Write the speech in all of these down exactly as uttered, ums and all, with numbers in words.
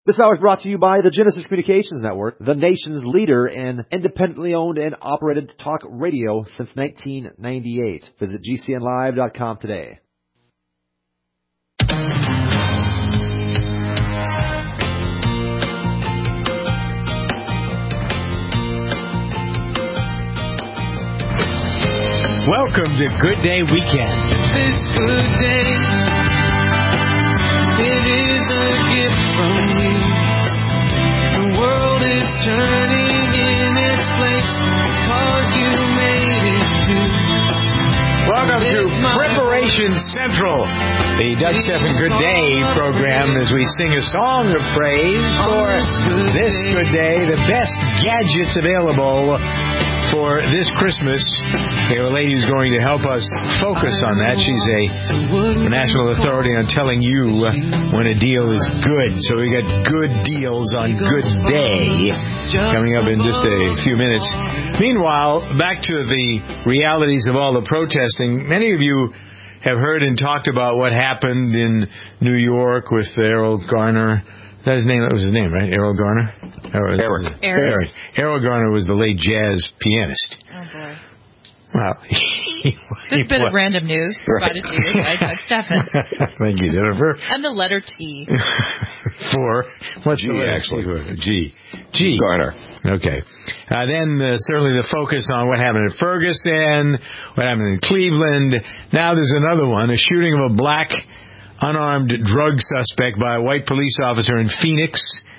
This hour is brought to you by the Genesis Communications Network, the nation's leader in independently owned and operated talk radio since nineteen ninety-eight. Visit G C N live dot com today. Welcome to Good Day Weekend. This good day, it is a gift from you. The world is turning in its place because you made it too. Welcome to Preparation Central, the Doug Stephan Good Day program, as we sing a song of praise for this good day, the best gadgets available for this Christmas. The old lady is going to help us focus on that. She's a national authority on telling you when a deal is good. So we got good deals on Good Day coming up in just a few minutes. Meanwhile, back to the realities of all the protesting. Many of you have heard and talked about what happened in New York with Errol Garner. That his name? That was his name, right? Errol Garner? Eric. Eric. Eric. Errol Garner was the late jazz pianist. Oh, boy. Well, he, This bit of random news provided to you by Doug Stephan. Thank you, Jennifer. And the letter T. For what's G, the letter? actually. G. G. Garner. Okay. Uh, then uh, certainly the focus on what happened at Ferguson, what happened in Cleveland. Now there's another one, a shooting of a black unarmed drug suspect by a white police officer in Phoenix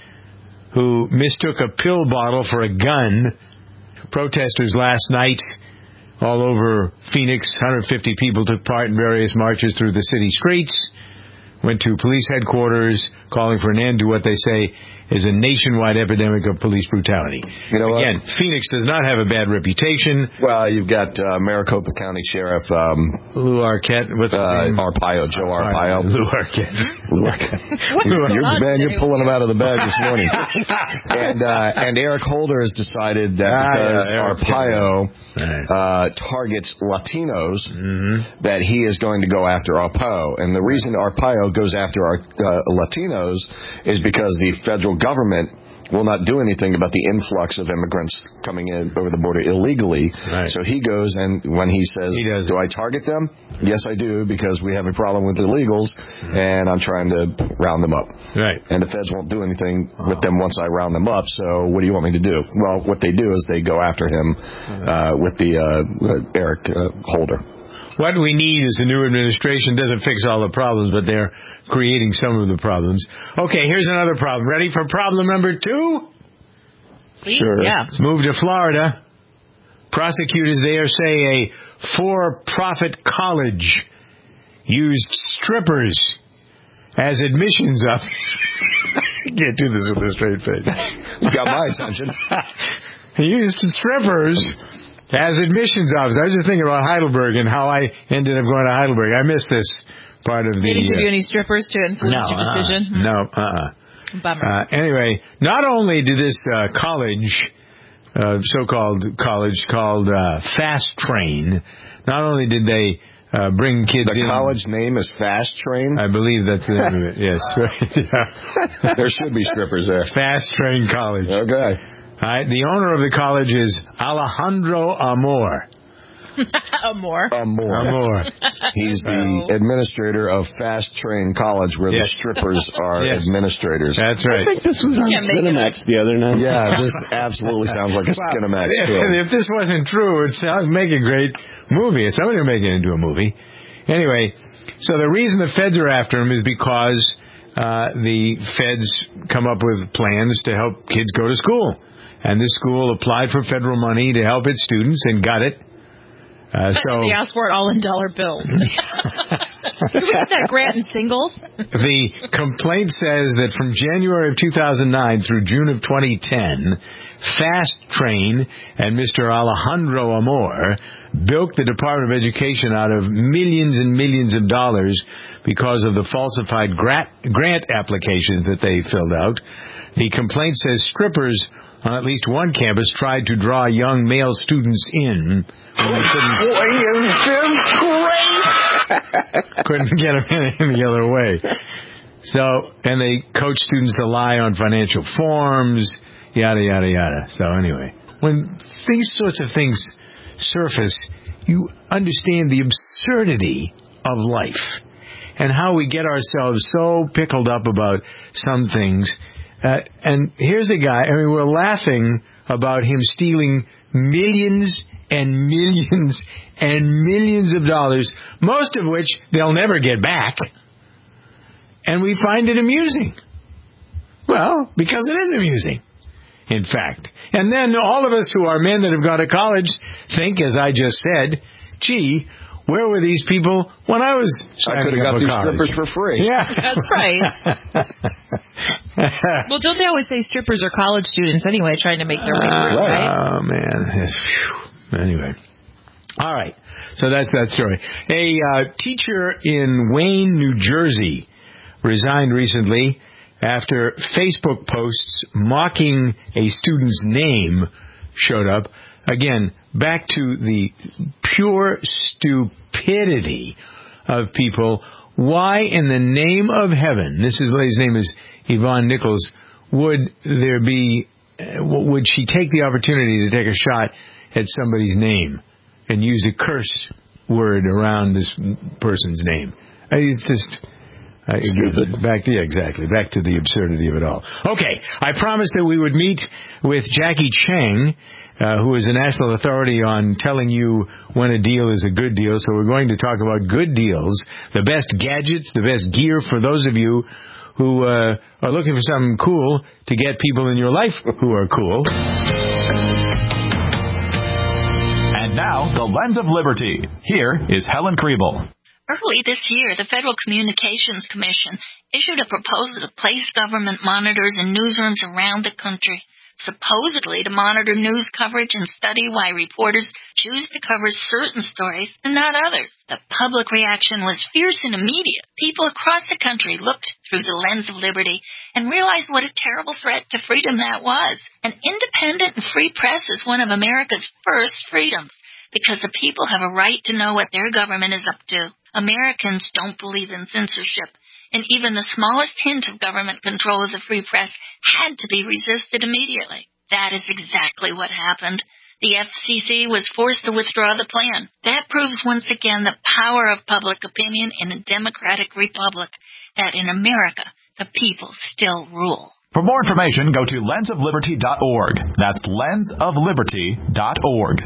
who mistook a pill bottle for a gun. Protesters last night all over Phoenix, one hundred fifty people took part in various marches through the city streets, went to police headquarters calling for an end to what they say is a nationwide epidemic of police brutality. You know Again, what? Phoenix does not have a bad reputation. Well, you've got uh, Maricopa County Sheriff um, Lou Arquette, what's his uh, name? Arpaio, Joe Arpaio. Lou Arquette. Lou Arquette. What is going You're, on man, you're today? pulling him out of the bag this morning. and uh, and Eric Holder has decided that Ah, because yeah, Eric's Arpaio Right. uh, targets Latinos, Mm-hmm. that he is going to go after Arpaio. And the reason Arpaio goes after our, uh, Latinos is because the federal government will not do anything about the influx of immigrants coming in over the border illegally. Right. So he goes, and when he says, He does do it. I target them? Yes, I do, because we have a problem with illegals, and I'm trying to round them up. Right. And the feds won't do anything with them once I round them up, so what do you want me to do? Well, what they do is they go after him uh, with the uh, Eric uh, Holder. What we need is a new administration. Doesn't fix all the problems, but they're creating some of the problems. Okay, here's another problem. Ready for problem number two? Please, Sure. yeah. Let's move to Florida. Prosecutors there say a for-profit college used strippers as admissions up. Can't do this with a straight face. You got my attention. He used strippers as admissions officers. I was just thinking about Heidelberg and how I ended up going to Heidelberg. I missed this part of the... They didn't give uh, you any strippers to influence no, your uh-uh. decision? No, uh-uh. Bummer. Uh, anyway, not only did this uh, college, uh, so-called college called uh, Fast Train, not only did they uh, bring kids The in... college name is Fast Train? I believe that's the name of it, yes. Yeah. There should be strippers there. Fast Train College. Okay. All right, the owner of the college is Alejandro Amor. Amor. Amor. Amor. He's the administrator of Fast Train College, where Yes. the strippers are Yes. administrators. That's right. I think this was on Can't make it Cinemax the other night. Yeah, this absolutely sounds like a Skinamax If, film. if this wasn't true, it would make a great movie. Somebody would make it into a movie. Anyway, so the reason the feds are after him is because uh, the feds come up with plans to help kids go to school. And this school applied for federal money to help its students and got it. Uh, so They asked for it all in dollar bills. Can we get that grant in singles? the complaint says that from January of two thousand nine through June of twenty ten, Fast Train and Mister Alejandro Amor bilked the Department of Education out of millions and millions of dollars because of the falsified grant, grant applications that they filled out. The complaint says strippers on at least one campus tried to draw young male students in when they couldn't, Boy, is this great! couldn't get them in any other way. So, and they coach students to lie on financial forms, yada, yada, yada. So anyway, when these sorts of things surface, you understand the absurdity of life and how we get ourselves so pickled up about some things. Uh, and here's a guy, I mean, we're laughing about him stealing millions and millions and millions of dollars, most of which they'll never get back. And we find it amusing. Well, because it is amusing, in fact. And then all of us who are men that have gone to college think, as I just said, gee, where were these people when I was I could have got these college? strippers for free. Yeah. That's right. Well, don't they always say strippers are college students anyway, trying to make their way through, uh, right? Oh, man. Phew. Anyway. All right. So that's that story. A uh, teacher in Wayne, New Jersey, resigned recently after Facebook posts mocking a student's name showed up. Again, back to the pure stupidity of people. Why in the name of heaven, this is what his name is, Yvonne Nichols, would there be, would she take the opportunity to take a shot at somebody's name and use a curse word around this person's name? It's just... Uh, again, back to, yeah, exactly. Back to the absurdity of it all. Okay, I promised that we would meet with Jackie Chang, uh, who is a national authority on telling you when a deal is a good deal. So we're going to talk about good deals, the best gadgets, the best gear for those of you who uh, are looking for something cool to get people in your life who are cool. And now, the Lens of Liberty. Here is Helen Kriebel. Early this year, the Federal Communications Commission issued a proposal to place government monitors in newsrooms around the country, supposedly to monitor news coverage and study why reporters choose to cover certain stories and not others. The public reaction was fierce and immediate. People across the country looked through the lens of liberty and realized what a terrible threat to freedom that was. An independent and free press is one of America's first freedoms, because the people have a right to know what their government is up to. Americans don't believe in censorship, and even the smallest hint of government control of the free press had to be resisted immediately. That is exactly what happened. The F C C was forced to withdraw the plan. That proves once again the power of public opinion in a democratic republic, that in America, the people still rule. For more information, go to lens of liberty dot org. That's lens of liberty dot org.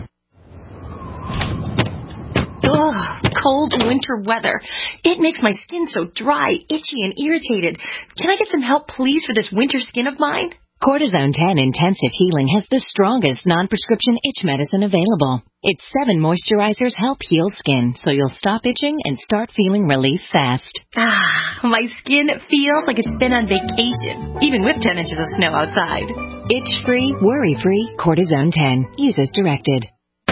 Ugh, cold winter weather. It makes my skin so dry, itchy, and irritated. Can I get some help, please, for this winter skin of mine? Cortisone ten Intensive Healing has the strongest non-prescription itch medicine available. Its seven moisturizers help heal skin, so you'll stop itching and start feeling relief fast. Ah, my skin feels like it's been on vacation, even with ten inches of snow outside. Itch-free, worry-free, Cortisone ten. Use as directed.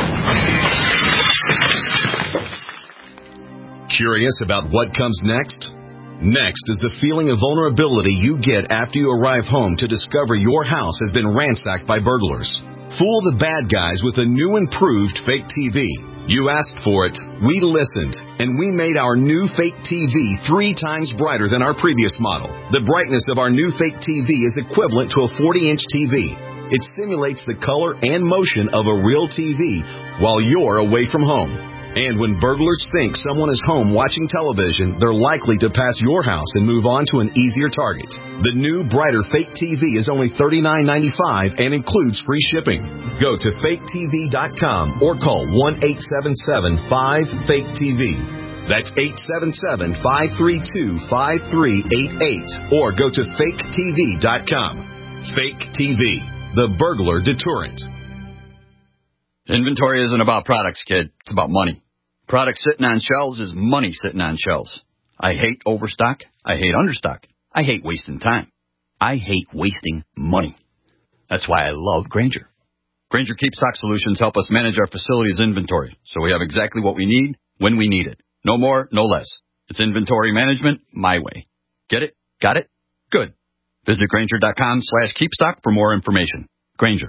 Curious about what comes next? Next is the feeling of vulnerability you get after you arrive home to discover your house has been ransacked by burglars. Fool the bad guys with a new improved fake T V. You asked for it, we listened, and we made our new fake T V three times brighter than our previous model. The brightness of our new fake T V is equivalent to a forty-inch T V. It simulates the color and motion of a real T V while you're away from home. And when burglars think someone is home watching television, they're likely to pass your house and move on to an easier target. The new, brighter fake T V is only thirty-nine ninety-five and includes free shipping. Go to fake T V dot com or call one eight seven seven five fake T V. That's eight seven seven, five three two, five three eight eight. Or go to fake T V dot com. Fake T V, the burglar deterrent. Inventory isn't about products, kid. It's about money. Product sitting on shelves is money sitting on shelves. I hate overstock. I hate understock. I hate wasting time. I hate wasting money. That's why I love Grainger. Grainger KeepStock Solutions help us manage our facility's inventory, so we have exactly what we need when we need it. No more, no less. It's inventory management my way. Get it? Got it? Good. Visit Grainger dot com slash keepstock for more information. Grainger.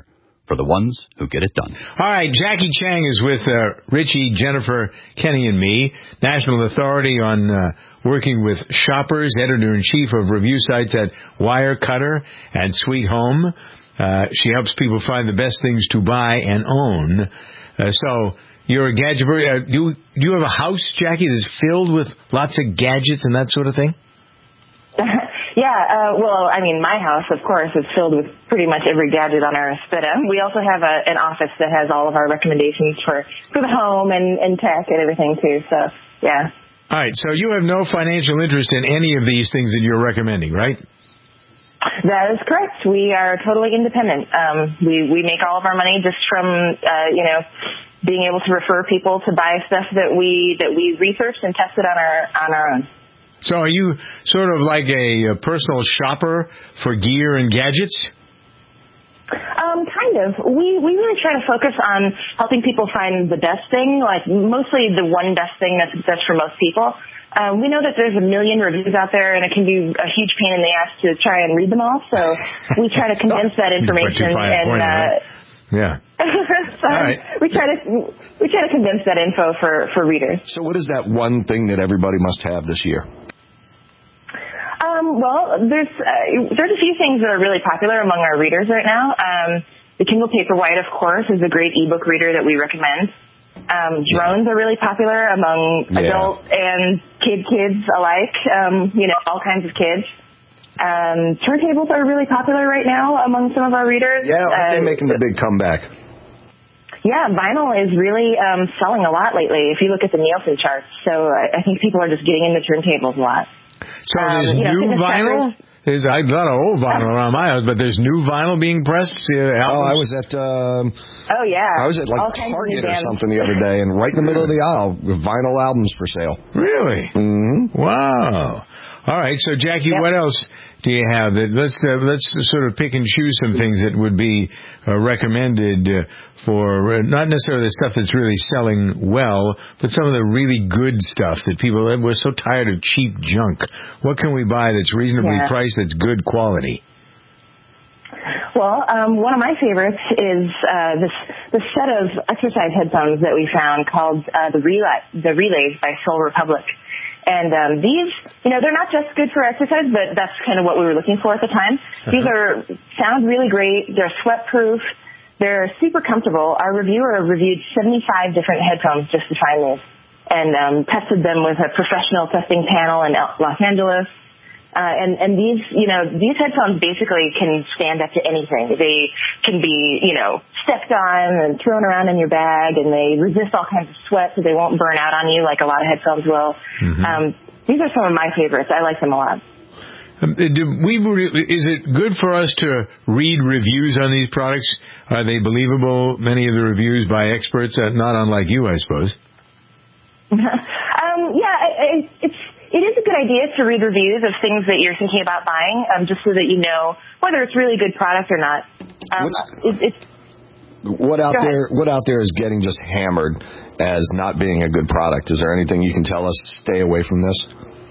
for the ones who get it done. All right, Jackie Chang is with uh, Richie, Jennifer, Kenny, and me, National Authority on uh, working with shoppers, editor-in-chief of review sites at Wirecutter and Sweet Home. Uh, she helps people find the best things to buy and own. Uh, so you're a gadget. Uh, do, you, do you have a house, Jackie, that's filled with lots of gadgets and that sort of thing? Yeah, uh, well, I mean, my house, of course, is filled with pretty much every gadget on earth. But um, we also have a, an office that has all of our recommendations for, for the home and, and tech and everything, too. So, yeah. All right, so you have no financial interest in any of these things that you're recommending, right? That is correct. We are totally independent. Um, we, we make all of our money just from, uh, you know, being able to refer people to buy stuff that we that we researched and tested on our on our own. So are you sort of like a, a personal shopper for gear and gadgets? Um, kind of. We we really try to focus on helping people find the best thing, like mostly the one best thing that's best for most people. Um, we know that there's a million reviews out there, and it can be a huge pain in the ass to try and read them all. So we try to condense that information and. Point, uh, right? Yeah. Sorry. All right. We try to we try to condense that info for, for readers. So what is that one thing that everybody must have this year? Um, well, there's uh, there's a few things that are really popular among our readers right now. Um, the Kindle Paperwhite, of course, is a great ebook reader that we recommend. Um, drones are really popular among yeah. adult and kid kids alike. Um, you know, all kinds of kids. Um, turntables are really popular right now among some of our readers. Yeah, aren't they uh, making the big comeback? Yeah, vinyl is really um, selling a lot lately if you look at the Nielsen charts. So I, I think people are just getting into turntables a lot. So um, there's you know, new vinyl? There's a lot of old vinyl around my house, but there's new vinyl being pressed? Uh, oh, I was at... Um, oh, yeah. I was at like all Target or something the other day, and right in the middle of the aisle, with vinyl albums for sale. Really? Mm-hmm. Wow. All right, so Jackie, yep. What else do you have? That let's uh, let's sort of pick and choose some things that would be uh, recommended uh, for uh, not necessarily the stuff that's really selling well, but some of the really good stuff that people we're so tired of cheap junk. What can we buy that's reasonably yeah. priced that's good quality? Well, um, one of my favorites is uh, this this set of exercise headphones that we found called uh, the Relay the Relays by Soul Republic. And um, these, you know, they're not just good for exercise, but that's kind of what we were looking for at the time. Uh-huh. These are sound really great. They're sweat-proof. They're super comfortable. Our reviewer reviewed seventy-five different headphones just to find these and um, tested them with a professional testing panel in Los Angeles. Uh, and, and these, you know, these headphones basically can stand up to anything. They can be, you know, stepped on and thrown around in your bag, and they resist all kinds of sweat so they won't burn out on you like a lot of headphones will. Mm-hmm. Um, these are some of my favorites. I like them a lot. Um, do we, is it good for us to read reviews on these products? Are they believable, many of the reviews by experts, uh, not unlike you, I suppose? um, yeah, it, it's... It is a good idea to read reviews of things that you're thinking about buying, um, just so that you know whether it's really a good product or not. Um, it, it's, what out there? What out there is getting just hammered as not being a good product? Is there anything you can tell us? Stay away from this.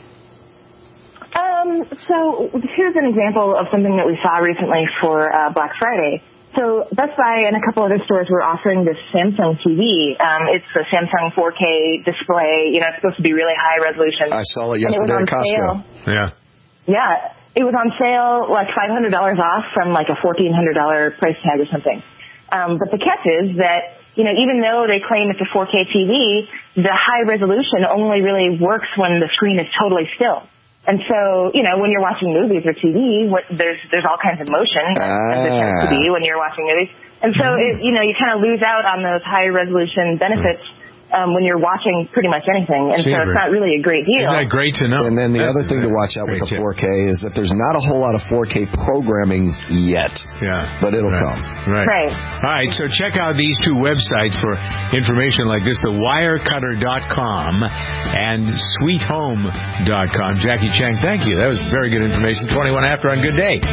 Um, so here's an example of something that we saw recently for uh, Black Friday. So Best Buy and a couple other stores were offering this Samsung T V. Um, it's a Samsung four K display. You know, it's supposed to be really high resolution. I saw it yesterday at Costco. Sale. Yeah. Yeah. It was on sale like five hundred dollars off from like a fourteen hundred dollars price tag or something. Um, but the catch is that, you know, even though they claim it's a four K T V, the high resolution only really works when the screen is totally still. And so, you know, when you're watching movies or T V, what, there's there's all kinds of motion, ah. as there tends to be when you're watching movies. And so, it, you know, you kind of lose out on those high resolution benefits um, when you're watching pretty much anything. And so it's not really a great deal. Isn't that great to know? And then the That's other thing to watch out with the four K is that there's not a whole lot of four K programming yet. Yeah. But it'll right. come. Right. Right. All right, so check out these two websites for information like this, the wirecutter dot com and sweet home dot com. Jackie Chang, thank you. That was very good information. twenty-one after on Good Day.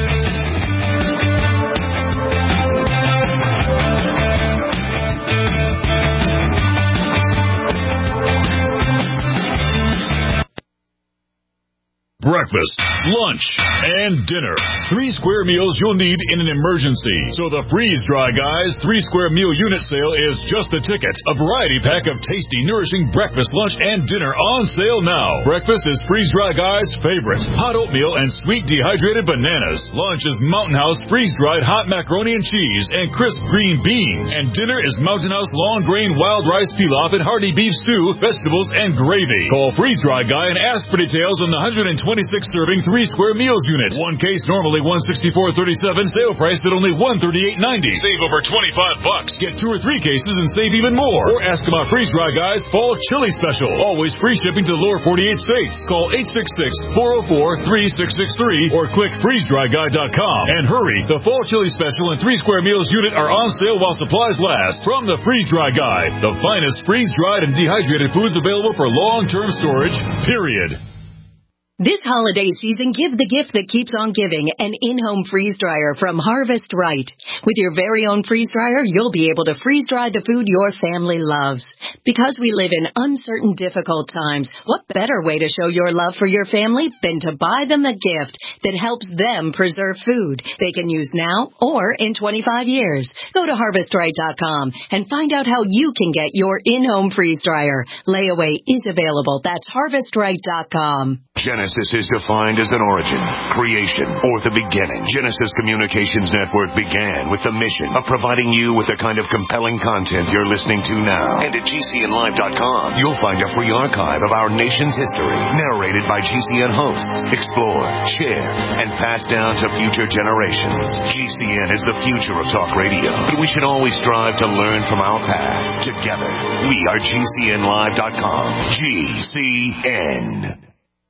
breakfast, lunch, and dinner. Three square meals you'll need in an emergency. So the Freeze Dry Guys three square meal unit sale is just a ticket. A variety pack of tasty, nourishing breakfast, lunch, and dinner on sale now. Breakfast is Freeze Dry Guys' favorite. Hot oatmeal and sweet dehydrated bananas. Lunch is Mountain House freeze-dried hot macaroni and cheese and crisp green beans. And dinner is Mountain House long grain wild rice pilaf and hearty beef stew, vegetables, and gravy. Call Freeze Dry Guy and ask for details on the one hundred twenty-six serving three square meals unit. One case normally one hundred sixty-four dollars and thirty-seven cents, sale price at only one hundred thirty-eight dollars and ninety cents. Save over twenty-five bucks. Get two or three cases and save even more. Or ask about Freeze Dry Guy's Fall Chili Special. Always free shipping to the lower forty-eight states. Call eight six six, four oh four, three six six three or click freeze dry guy dot com. And hurry, the Fall Chili Special and three square meals unit are on sale while supplies last. From the Freeze Dry Guy, the finest freeze-dried and dehydrated foods available for long-term storage, period. This holiday season, give the gift that keeps on giving, an in-home freeze dryer from Harvest Right. With your very own freeze dryer, you'll be able to freeze dry the food your family loves. Because we live in uncertain, difficult times, what better way to show your love for your family than to buy them a gift that helps them preserve food they can use now or in twenty-five years. Go to harvest right dot com and find out how you can get your in-home freeze dryer. Layaway is available. That's harvest right dot com. Genesis is defined as an origin, creation, or the beginning. Genesis Communications Network began with the mission of providing you with the kind of compelling content you're listening to now. And at G C N live dot com, you'll find a free archive of our nation's history, narrated by G C N hosts, explored, shared, and passed down to future generations. G C N is the future of talk radio, but we should always strive to learn from our past. Together, we are G C N live dot com. G C N.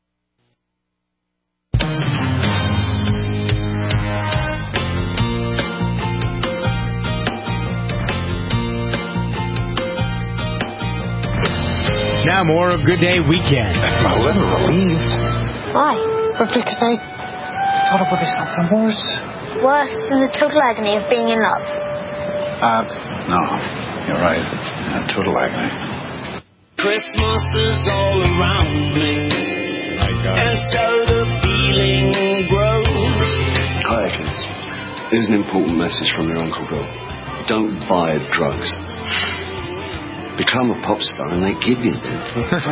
Now more of Good Day Weekend. I'm a little relieved. Why? But because I thought it would be something worse. Worse than the total agony of being in love? Uh, no. You're right. Uh, total agony. Christmas is all around me. My God. And so the feeling grows. Hi, kids. Here's an important message from your Uncle Bill. Don't buy drugs. Become a pop star and they give you them.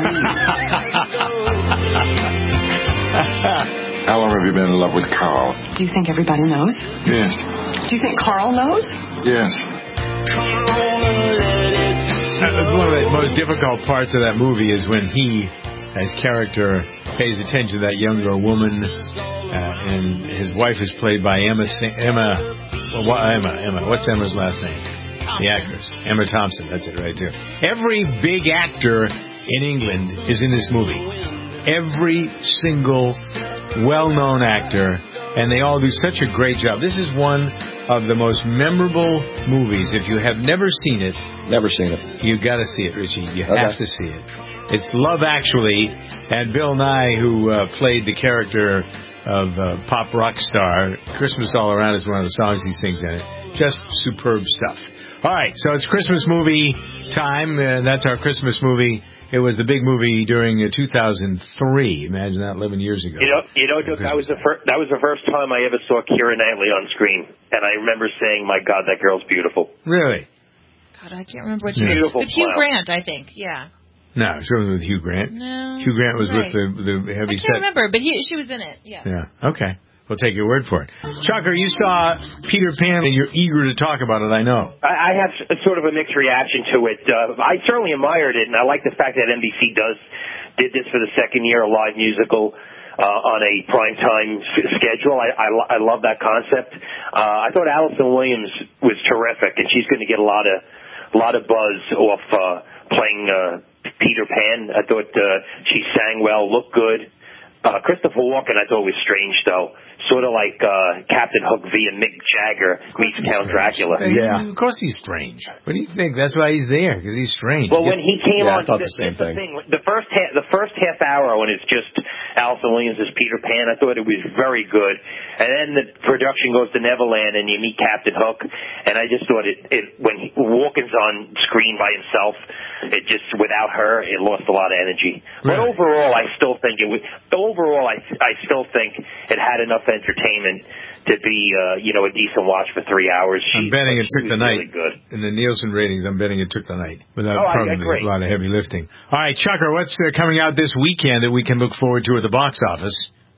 How long have you been in love with Carl? Do you think everybody knows? Yes. Do you think Carl knows? Yes. One of the most difficult parts of that movie is when he, his character, pays attention to that younger woman, uh, and his wife is played by Emma. Emma. Well, Emma. Emma. What's Emma's last name? The actress, Emma Thompson, that's it right there. Every big actor in England is in this movie. Every single well-known actor, and they all do such a great job. This is one of the most memorable movies. If you have never seen it, never seen it. You've got to see it, Richie. You okay. have to see it. It's Love Actually, and Bill Nye, who uh, played the character of uh, pop rock star, Christmas All Around is one of the songs he sings in it. Just superb stuff. All right, so it's Christmas movie time. Uh, that's our Christmas movie. It was the big movie during uh, two thousand three. Imagine that, eleven years ago. You know, you know, Duke, that was the first. That was the first time I ever saw Keira Knightley on screen, and I remember saying, "My God, that girl's beautiful." Really? God, I can't remember what she Yeah. did. Beautiful With Hugh smile. Grant, I think. Yeah. No, she wasn't with Hugh Grant. No. Hugh Grant was right. with the the heavy I set. can't remember, but he, she was in it. Yeah. Yeah. Okay. We'll take your word for it. Chucker, you saw Peter Pan, and you're eager to talk about it, I know. I, I have s- sort of a mixed reaction to it. Uh, I certainly admired it, and I like the fact that N B C does did this for the second year, a live musical uh, on a primetime f- schedule. I, I, I love that concept. Uh, I thought Allison Williams was terrific, and she's going to get a lot of a lot of buzz off uh, playing uh, Peter Pan. I thought uh, she sang well, looked good. Uh, Christopher Walken, I thought was strange, though. Sort of like uh, Captain Hook via Mick Jagger meets Count Dracula. Yeah. Of course he's strange. What do you think? That's why he's there, because he's strange. Well, when he came yeah, on, I thought the, the same the thing. thing. The first half, the first half hour when it's just Allison Williams as Peter Pan. I thought it was very good. And then the production goes to Neverland, and you meet Captain Hook. And I just thought it, it when he, Walken's on screen by himself, it just, without her, it lost a lot of energy. Right. But overall, I still think it was, overall, I, I still think it had enough entertainment to be, uh, you know, a decent watch for three hours. She, I'm betting it took the night. Really good. In the Nielsen ratings, I'm betting it took the night without oh, probably a lot of heavy lifting. All right, Chucker, what's uh, coming out this weekend that we can look forward to at the box office?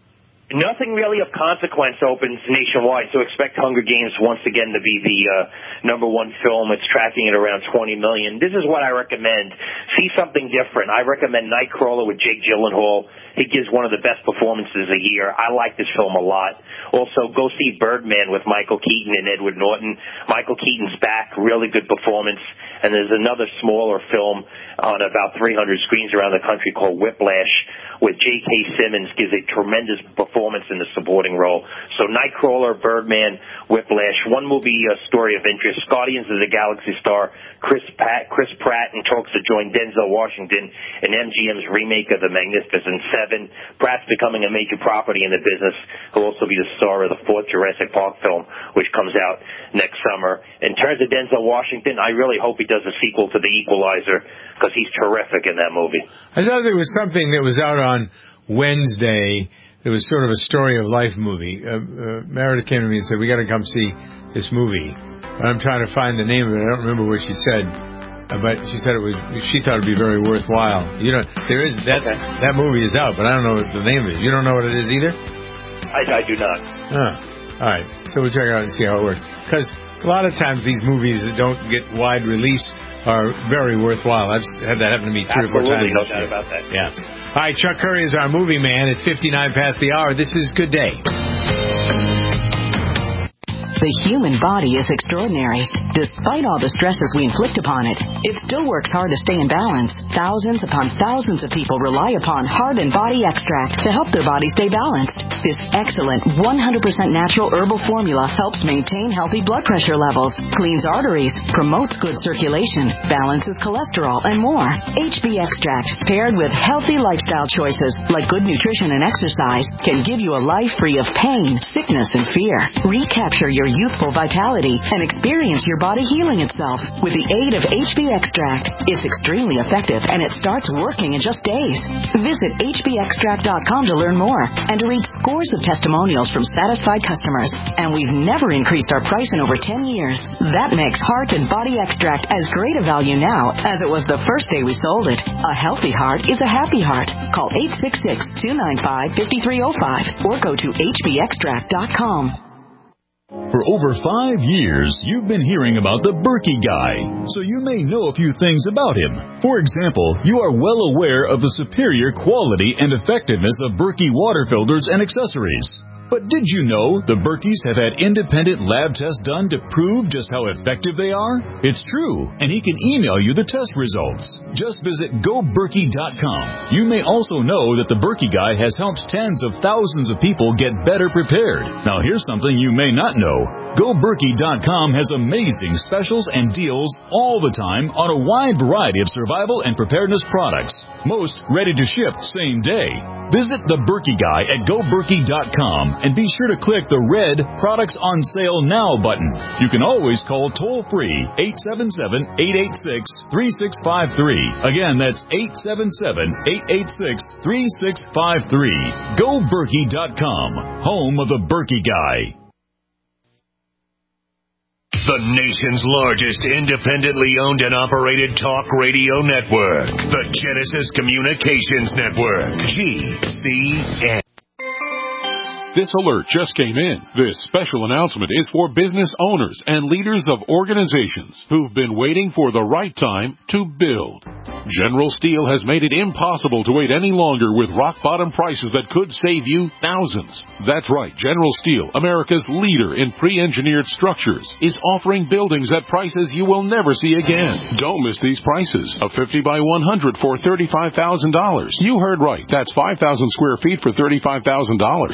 Nothing really of consequence opens nationwide, so expect Hunger Games once again to be the uh, number one film. It's tracking at around twenty million. This is what I recommend. See something different. I recommend Nightcrawler with Jake Gyllenhaal. He gives one of the best performances a year. I like this film a lot. Also, go see Birdman with Michael Keaton and Edward Norton. Michael Keaton's back, really good performance. And there's another smaller film on about three hundred screens around the country called Whiplash, with J K. Simmons gives a tremendous performance in the supporting role. So Nightcrawler, Birdman, Whiplash. One movie uh, story of interest, Guardians of the Galaxy star Chris Pratt, Chris Pratt in talks to join Denzel Washington in M G M's remake of The Magnificent Seven. Pratt's becoming a major property in the business. He'll also be the star of the fourth Jurassic Park film, which comes out next summer. In terms of Denzel Washington, I really hope he does a sequel to The Equalizer, because he's terrific in that movie. I thought there was something that was out on Wednesday. It was sort of a story of life movie. Uh, uh, Meredith came to me and said, we got to come see this movie. I'm trying to find the name of it. I don't remember what she said, uh, but she said it was. She thought it'd be very worthwhile. You know, there is that's okay. That movie is out, but I don't know what the name of it. You don't know what it is either? I, I do not. Oh, all right. So we'll check it out and see how it works. Because a lot of times these movies that don't get wide release are very worthwhile. I've had that happen to me three Absolutely, or four times. No doubt about that. Yeah. All right, Chuck Curry is our movie man. It's fifty-nine past the hour. This is Good Day. The human body is extraordinary. Despite all the stresses we inflict upon it, it still works hard to stay in balance. Thousands upon thousands of people rely upon Heart and Body Extract to help their body stay balanced. This excellent one hundred percent natural herbal formula helps maintain healthy blood pressure levels, cleans arteries, promotes good circulation, balances cholesterol, and more. H B Extract, paired with healthy lifestyle choices like good nutrition and exercise, can give you a life free of pain, sickness, and fear. Recapture your youthful vitality and experience your body healing itself with the aid of H B Extract. It's extremely effective and it starts working in just days. Visit H B extract dot com to learn more and to read scores of testimonials from satisfied customers. And we've never increased our price in over ten years. That makes Heart and Body Extract as great a value now as it was the first day we sold it. A healthy heart is a happy heart. Call eight six six, two nine five, five three zero five or go to H B extract dot com. For over five years, you've been hearing about the Berkey Guy, so you may know a few things about him. For example, you are well aware of the superior quality and effectiveness of Berkey water filters and accessories. But did you know the Berkeys have had independent lab tests done to prove just how effective they are? It's true, and he can email you the test results. Just visit go berkey dot com. You may also know that the Berkey Guy has helped tens of thousands of people get better prepared. Now here's something you may not know. go berkey dot com has amazing specials and deals all the time on a wide variety of survival and preparedness products. Most ready to ship same day. Visit the Berkey Guy at go berkey dot com and be sure to click the red Products on Sale Now button. You can always call toll-free eight seven seven, eight eight six, three six five three. Again, that's eight seven seven, eight eight six, three six five three. go berkey dot com, home of the Berkey Guy. The nation's largest independently owned and operated talk radio network. The Genesis Communications Network. G C N. This alert just came in. This special announcement is for business owners and leaders of organizations who've been waiting for the right time to build. General Steel has made it impossible to wait any longer with rock-bottom prices that could save you thousands. That's right. General Steel, America's leader in pre-engineered structures, is offering buildings at prices you will never see again. Don't miss these prices. A fifty by one hundred for thirty-five thousand dollars. You heard right. That's five thousand square feet for thirty-five thousand dollars. Manufactured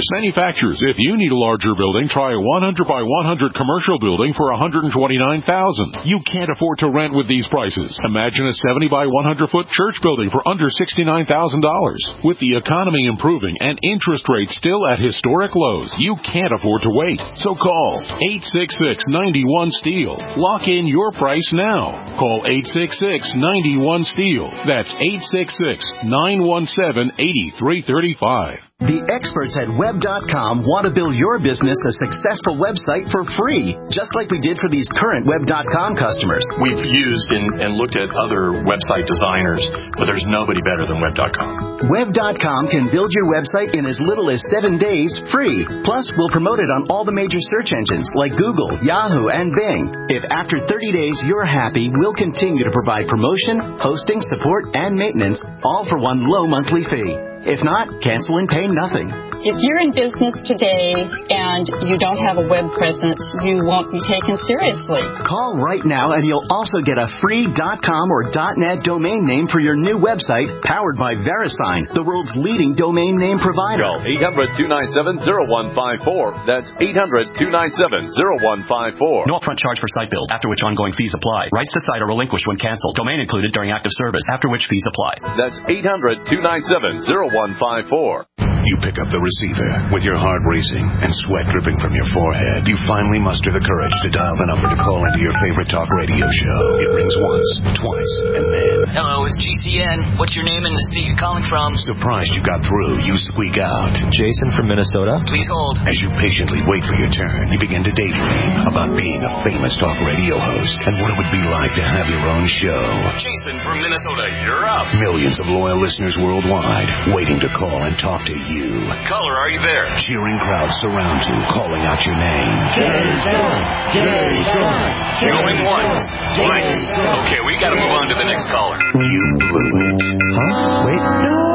manufacturers. If you need a larger building, try a one hundred by one hundred commercial building for one hundred twenty-nine thousand dollars. You can't afford to rent with these prices. Imagine a seventy by one hundred foot church building for under sixty-nine thousand dollars. With the economy improving and interest rates still at historic lows, you can't afford to wait. So call eight six six, nine one, STEEL. Lock in your price now. Call eight six six, nine one, STEEL. That's eight six six, nine one seven, eight three three five. The experts at web dot com want to build your business a successful website for free, just like we did for these current web dot com customers. We've used and, and looked at other website designers, but there's nobody better than web dot com. web dot com can build your website in as little as seven days free. Plus, we'll promote it on all the major search engines like Google, Yahoo, and Bing. If after thirty days you're happy, we'll continue to provide promotion, hosting, support, and maintenance, all for one low monthly fee. If not, cancel and pay nothing. If you're in business today and you don't have a web presence, you won't be taken seriously. Call right now and you'll also get a free .com or .net domain name for your new website powered by VeriSign, the world's leading domain name provider. Call eight hundred, two nine seven, zero one five four. That's eight hundred, two nine seven, zero one five four. No upfront charge for site build, after which ongoing fees apply. Rights to site are relinquished when canceled. Domain included during active service, after which fees apply. That's eight hundred, two nine seven, zero one five four. You pick up the receiver. With your heart racing and sweat dripping from your forehead, you finally muster the courage to dial the number to call into your favorite talk radio show. It rings once, twice, and then... Hello, it's G C N. What's your name and the state you're calling from? Surprised you got through, you squeak out. Jason from Minnesota. Please hold. As you patiently wait for your turn, you begin to daydream about being a famous talk radio host and what it would be like to have your own show. Jason from Minnesota, you're up. Millions of loyal listeners worldwide waiting to call and talk to you. Caller, are you there? Cheering crowds surround you, calling out your name. Jason! Jason! Going once, twice. Okay, we gotta move on to the next caller. You blew it. Huh? Wait,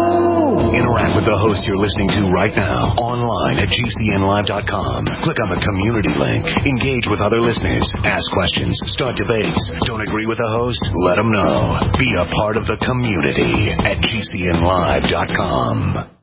no! Interact with the host you're listening to right now, online at G C N live dot com. Click on the community link. Engage with other listeners. Ask questions. Start debates. Don't agree with the host? Let them know. Be a part of the community at G C N live dot com.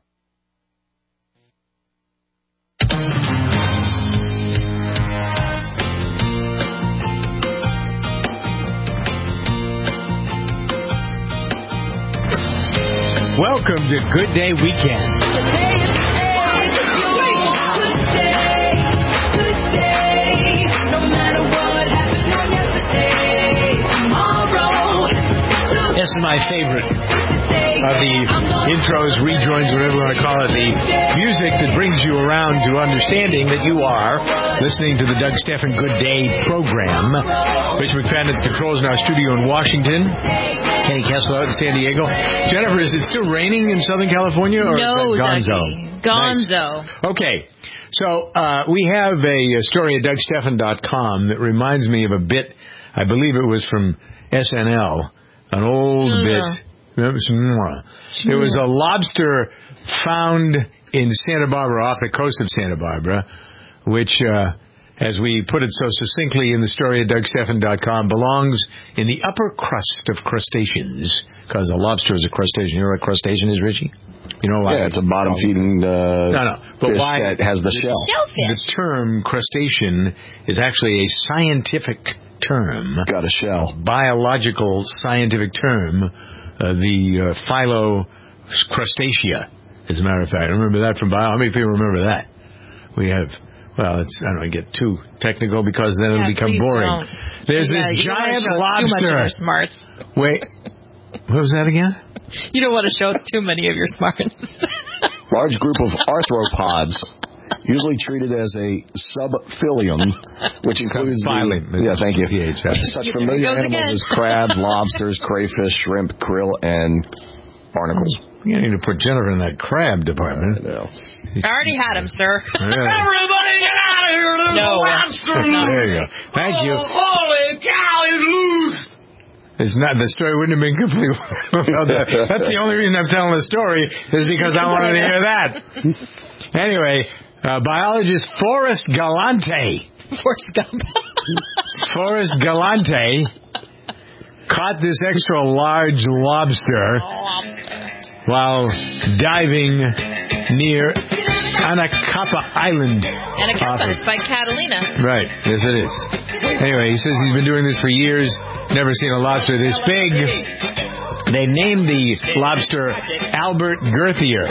Welcome to Good Day Weekend. This is my favorite of the intros, rejoins, whatever you want to call it, the music that brings you around to understanding that you are listening to the Doug Stephan Good Day program. Rich McFadden at the controls in our studio in Washington. Kenny Kessler out in San Diego. Jennifer, is it still raining in Southern California? Or no, Gonzo? Gonzo. Nice. Okay. So uh, we have a, a story at Doug Stephan dot com that reminds me of a bit, I believe it was from S N L, an old mm. bit. It was, it was a lobster found in Santa Barbara, off the coast of Santa Barbara, which, uh, as we put it so succinctly in the story at Doug Stephan dot com, belongs in the upper crust of crustaceans, because a lobster is a crustacean. You know what a crustacean is, Richie? You know why? Yeah, it's a bottom-feeding uh, no, no. But fish why that has the, the shell. The term crustacean is actually a scientific term. Got a shell. Biological scientific term. Uh, the uh, Phylocrustacea, as a matter of fact. I remember that from bio. How many people remember that? We have, well, it's, I don't want to get too technical because then yeah, it'll become boring. Don't. Yeah, There's this giant lobster. Too much of your smarts. Wait, what was that again? You don't want to show too many of your smarts. Large group of arthropods, usually treated as a subphylum, which includes phylum. The, yeah, thank you. Such familiar animals again. as crabs, lobsters, crayfish, shrimp, krill, and barnacles. You need to put Jennifer in that crab department. I know. I already had him, sir. Yeah. Everybody get out of here! There's no lobster. There you go. Thank you. Oh, holy cow, he's loose! It's not, the story wouldn't have been complete. That's the only reason I'm telling the story, is because I wanted to hear that. Anyway, uh, biologist Forrest Galante. Forrest Gump. Forrest Galante caught this extra large lobster oh, lobster. while diving near Anacapa Island. Anacapa. It's by Catalina. Right. Yes, it is. Anyway, he says he's been doing this for years. Never seen a lobster this big. They named the lobster Albert Girthier.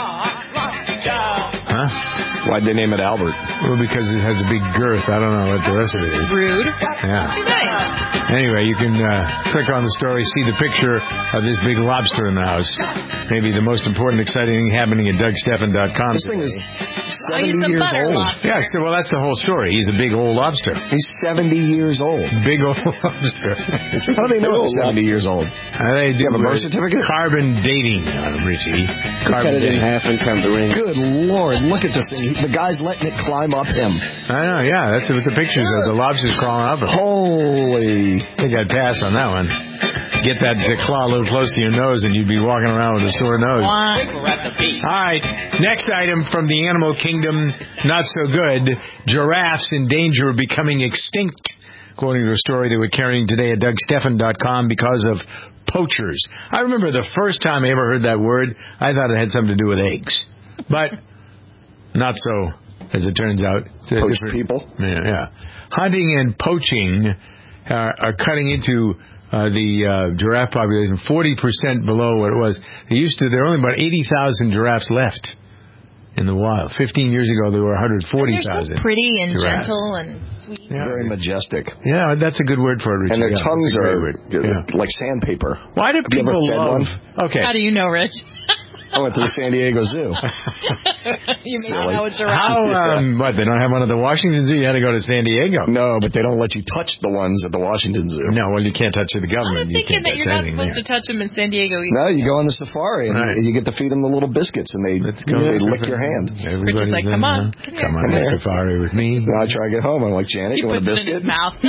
Huh? Why'd they name it Albert? Well, because it has a big girth. I don't know what the rest of it is. Rude. Yeah. Anyway, you can uh, click on the story, see the picture of this big lobster in the house. Maybe the most important, exciting thing happening at Doug Stephan dot com. This thing is seventy years old. Yeah, so, well, that's the whole story. He's a big old lobster. He's seventy years old. Big old lobster. How do they know it's seventy years old? Uh, they do, do you have a birth certificate? Carbon dating, uh, Richie. Carbon cut it dating. in half and come to ring. Good Lord, look at this thing. The guy's letting it climb up him. I know, yeah, that's what the pictures of. The lobster's crawling up him. Holy. I think I'd pass on that one. Get that claw a little close to your nose and you'd be walking around with a sore nose. All right, next item from the animal kingdom, not so good. Giraffes in danger of becoming extinct, according to a story they were carrying today at Doug Stephan dot com because of poachers. I remember the first time I ever heard that word, I thought it had something to do with eggs. But not so, as it turns out. Poached people? Yeah, yeah. Hunting and poaching are, are cutting into uh, the uh, giraffe population forty percent below what it was. They used to, there were only about eighty thousand giraffes left in the wild. Fifteen years ago, there were one hundred forty thousand. They're so pretty and giraffes. gentle and sweet. Yeah. Very majestic. Yeah, that's a good word for it, Richie. And their yeah, tongues are yeah. like sandpaper. Why do Have you people ever fed love... one? Okay. How do you know, Rich? I went to the San Diego Zoo. You may not know a giraffe. How, um, what, they don't have one at the Washington Zoo? You had to go to San Diego. No, but they don't let you touch the ones at the Washington Zoo. No, well, you can't touch the government. I'm you thinking can't that touch you're not anything supposed there. to touch them in San Diego either. No, you go on the safari and right. you, you get to feed them the little biscuits and they, go they lick your hand. Rich is like, come on, come, come on the safari with me. So I try to get home. I'm like, Janet, he you want a puts biscuit? it in his mouth.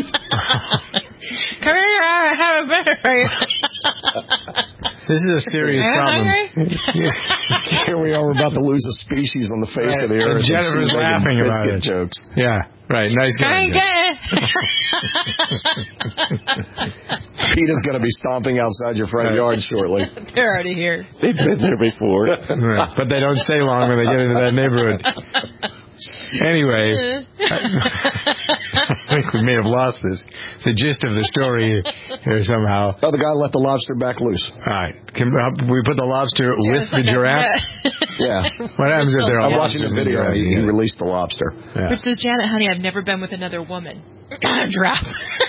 Come here, I have a better for you. This is a serious problem. Here we are, we're about to lose a species on the face right. of the earth. And Jennifer's laughing about it. Jokes. Yeah, right. Nice guy. Peter's going to be stomping outside your front yard shortly. They're already here. They've been there before. Right. But they don't stay long when they get into that neighborhood. Anyway, I think we may have lost this. The gist of the story here somehow. Oh, the guy let the lobster back loose. All right. Can we put the lobster with the giraffe? Yeah. What happens if they're I'm watching the video. He, he released the lobster. Yeah. Which says, Janet, honey, I've never been with another woman. Giraffe.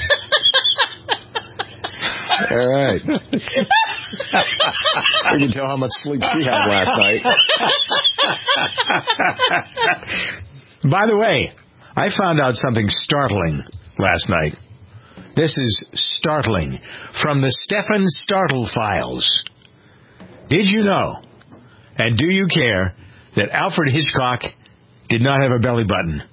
All right. We can tell how much sleep she had last night. By the way, I found out something startling last night. This is startling from the Stephan Startle Files. Did you know, and do you care, that Alfred Hitchcock did not have a belly button?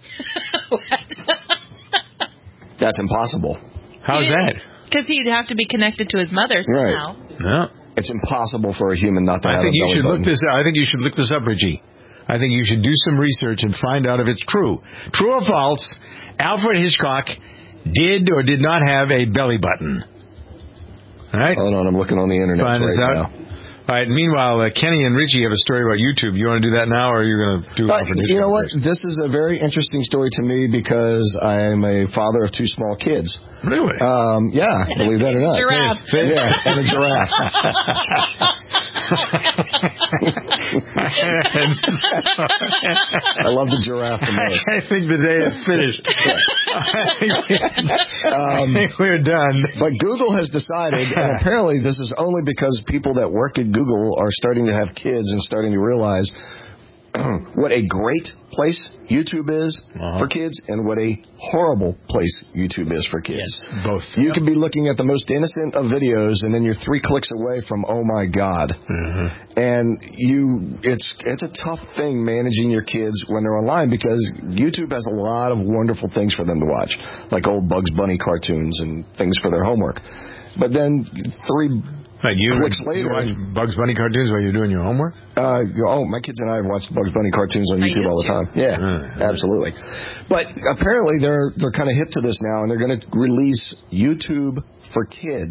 That's impossible. How's that? Because he'd have to be connected to his mother somehow. Right. No. It's impossible for a human not to I have think a you belly should button. look this up. I think you should look this up, Richie. I think you should do some research and find out if it's true. True or false, Alfred Hitchcock did or did not have a belly button. All right? Hold on, I'm looking on the internet Find right this out. now. All right, meanwhile, uh, Kenny and Richie have a story about YouTube. You want to do that now, or are you going to do uh, Alfred You know what? first? This is a very interesting story to me because I am a father of two small kids. Really? Um, yeah, believe that or not. Giraffe. Yeah, and a giraffe. I love the giraffe the most. I think the day is finished. um, I think we're done. But Google has decided, and apparently this is only because people that work at Google are starting to have kids and starting to realize what a great place YouTube is uh-huh. for kids and what a horrible place YouTube is for kids. Yes, both. You yep. can be looking at the most innocent of videos and then you're three clicks away from, oh my God. Mm-hmm. And you, it's it's a tough thing managing your kids when they're online because YouTube has a lot of wonderful things for them to watch, like old Bugs Bunny cartoons and things for their homework. But then three Right, you, clicks later, you watch Bugs Bunny cartoons while you're doing your homework? Uh, oh, my kids and I have watched Bugs Bunny cartoons on YouTube all the time. Yeah, uh, absolutely. But apparently they're they're kind of hip to this now, and they're going to release YouTube for kids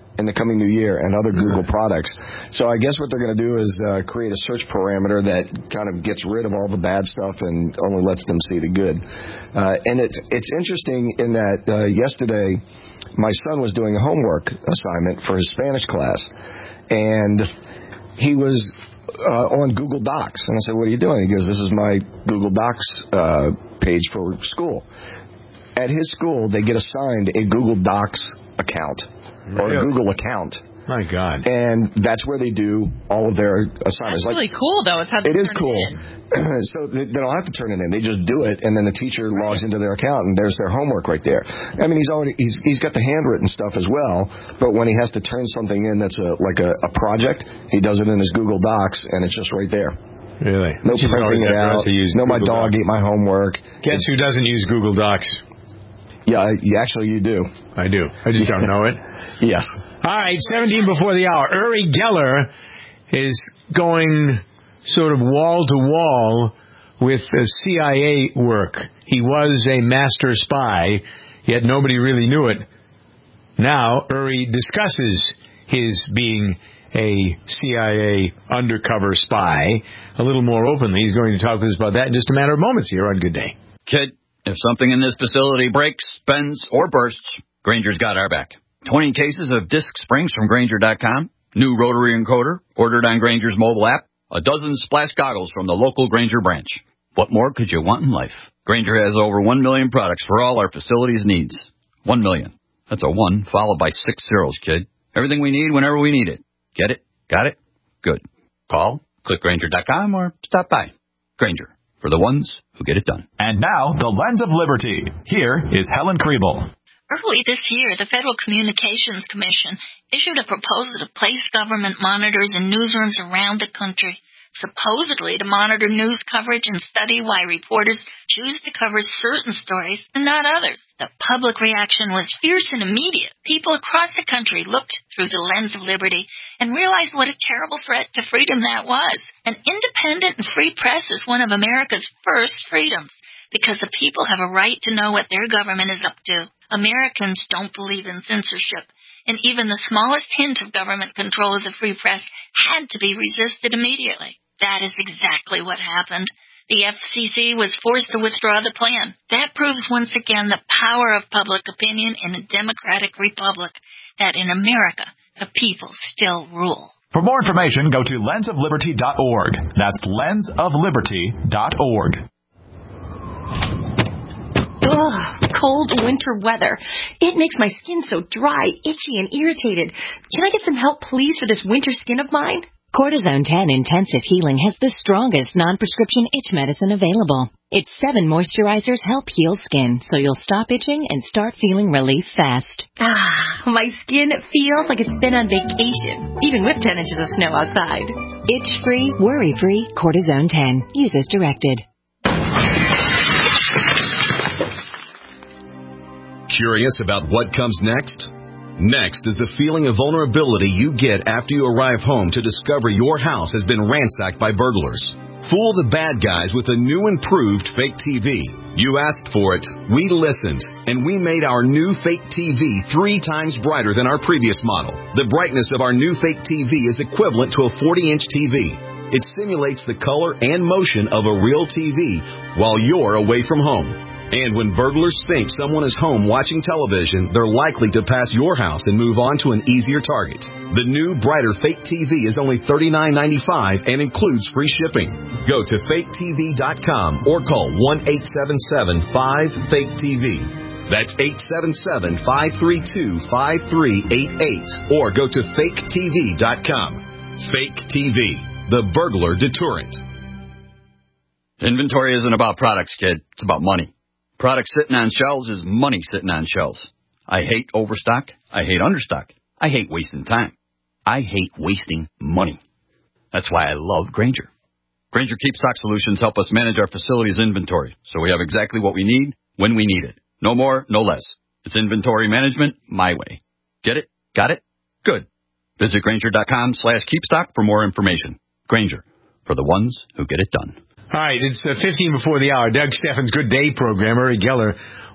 in the coming new year and other Google products. So I guess what they're going to do is uh, create a search parameter that kind of gets rid of all the bad stuff and only lets them see the good. Uh, and it's it's interesting in that uh, yesterday my son was doing a homework assignment for his Spanish class, and he was uh, on Google Docs. And I said, what are you doing? He goes, this is my Google Docs uh, page for school. At his school, they get assigned a Google Docs account. Or a Google account. My God. And that's where they do all of their assignments. That's like, really cool, though. It's how they it is turn cool. It in. So they, they don't have to turn it in. They just do it, and then the teacher logs into their account, and there's their homework right there. I mean, he's already he's he's got the handwritten stuff as well, but when he has to turn something in that's a like a, a project, he does it in his Google Docs, and it's just right there. Really? No printing it out. No, my dog ate my homework. Guess who doesn't use Google Docs? Yeah, you, actually you do. I do. I just don't know it. Yes. All right, seventeen before the hour. Uri Geller is going sort of wall to wall with uh, C I A work. He was a master spy, yet nobody really knew it. Now, Uri discusses his being a C I A undercover spy a little more openly. He's going to talk with us about that in just a matter of moments here on Good Day. Kid, if something in this facility breaks, bends, or bursts, Granger's got our back. twenty cases of disc springs from Granger dot com, new rotary encoder ordered on Granger's mobile app, a dozen splash goggles from the local Granger branch. What more could you want in life? Granger has over one million products for all our facilities' needs. One million. That's a one followed by six zeros, kid. Everything we need whenever we need it. Get it? Got it? Good. Call, click Granger dot com, or stop by. Granger, for the ones who get it done. And now, the Lens of Liberty. Here is Helen Kriebel. Early this year, the Federal Communications Commission issued a proposal to place government monitors in newsrooms around the country, supposedly to monitor news coverage and study why reporters choose to cover certain stories and not others. The public reaction was fierce and immediate. People across the country looked through the lens of liberty and realized what a terrible threat to freedom that was. An independent and free press is one of America's first freedoms, because the people have a right to know what their government is up to. Americans don't believe in censorship, and even the smallest hint of government control of the free press had to be resisted immediately. That is exactly what happened. The F C C was forced to withdraw the plan. That proves once again the power of public opinion in a democratic republic, that in America, the people still rule. For more information, go to lens of liberty dot org. That's lens of liberty dot org. Ugh, cold winter weather. It makes my skin so dry, itchy, and irritated. Can I get some help, please, for this winter skin of mine? Cortisone ten Intensive Healing has the strongest non-prescription itch medicine available. Its seven moisturizers help heal skin, so you'll stop itching and start feeling relief fast. Ah, my skin feels like it's been on vacation, even with ten inches of snow outside. Itch-free, worry-free, Cortisone ten. Use as directed. Curious about what comes next? Next is the feeling of vulnerability you get after you arrive home to discover your house has been ransacked by burglars. Fool the bad guys with a new improved fake T V. You asked for it, we listened, and we made our new fake T V three times brighter than our previous model. The brightness of our new fake T V is equivalent to a forty inch T V. It simulates the color and motion of a real T V while you're away from home. And when burglars think someone is home watching television, they're likely to pass your house and move on to an easier target. The new, brighter Fake T V is only thirty-nine ninety-five and includes free shipping. Go to fake T V dot com or call one eight seven seven five fake T V. That's eight seven seven, five three two, five three eight eight. Or go to fake T V dot com. Fake T V, the burglar deterrent. Inventory isn't about products, kid. It's about money. Product sitting on shelves is money sitting on shelves. I hate overstock. I hate understock. I hate wasting time. I hate wasting money. That's why I love Granger. Granger KeepStock Solutions help us manage our facility's inventory, so we have exactly what we need when we need it. No more, no less. It's inventory management my way. Get it? Got it? Good. Visit Granger dot com slash keepstock for more information. Granger, for the ones who get it done. All right, it's uh, fifteen before the hour. Doug Steffens' Good Day program. Uri Geller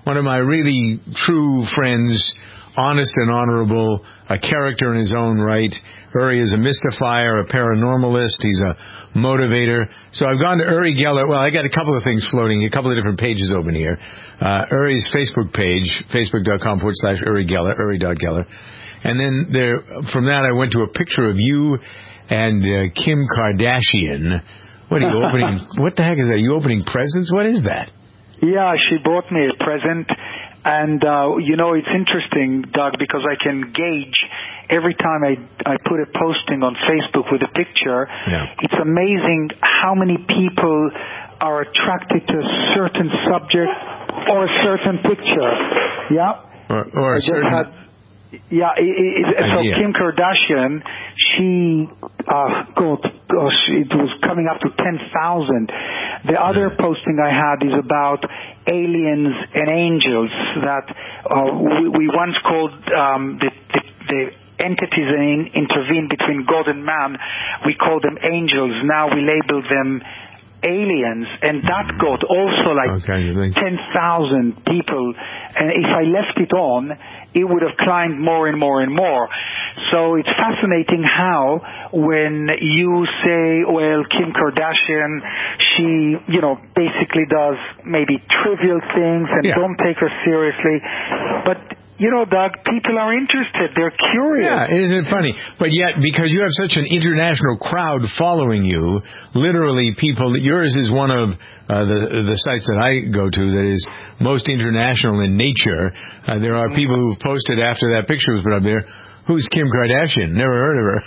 one of my really true friends, honest and honorable, a character in his own right. Uri is a mystifier, a paranormalist. He's a motivator. So I've gone to Uri Geller. Well, I got a couple of things floating, a couple of different pages open here. Uh, Uri's Facebook page, facebook.com forward slash Uri Geller, Uri dot Geller. And then there, from that, I went to a picture of you and uh, Kim Kardashian. What are you opening? What the heck is that? Are you opening presents? What is that? Yeah, she bought me a present. And, uh, you know, it's interesting, Doug, because I can gauge every time I, I put a posting on Facebook with a picture, yeah. It's amazing how many people are attracted to a certain subject or a certain picture. Yeah? Or, or a certain... Had, yeah, it, it, so idea. Kim Kardashian, she, uh, God, gosh, it was coming up to ten thousand. The other yeah. posting I had is about aliens and angels that uh, we, we once called um, the, the, the entities that in, intervene between God and man. We call them angels. Now we label them aliens, and that got also like okay, ten thousand people. And if I left it on, it would have climbed more and more and more. So it's fascinating how when you say, well, Kim Kardashian, she, you know, basically does maybe trivial things and yeah. don't take her seriously. But you know, Doug, people are interested. They're curious. Yeah, isn't it funny? But yet, because you have such an international crowd following you, literally people, yours is one of uh, the the sites that I go to that is most international in nature. Uh, there are people who've posted after that picture was put up there, who's Kim Kardashian? Never heard of her.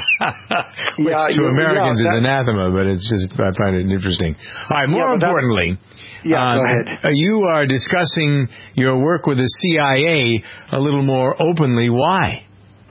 Which yeah, to yeah, Americans yeah, is anathema, but it's just, I find it interesting. All right, more yeah, importantly... Yeah, uh, go ahead. Uh, you are discussing your work with the C I A a little more openly. Why?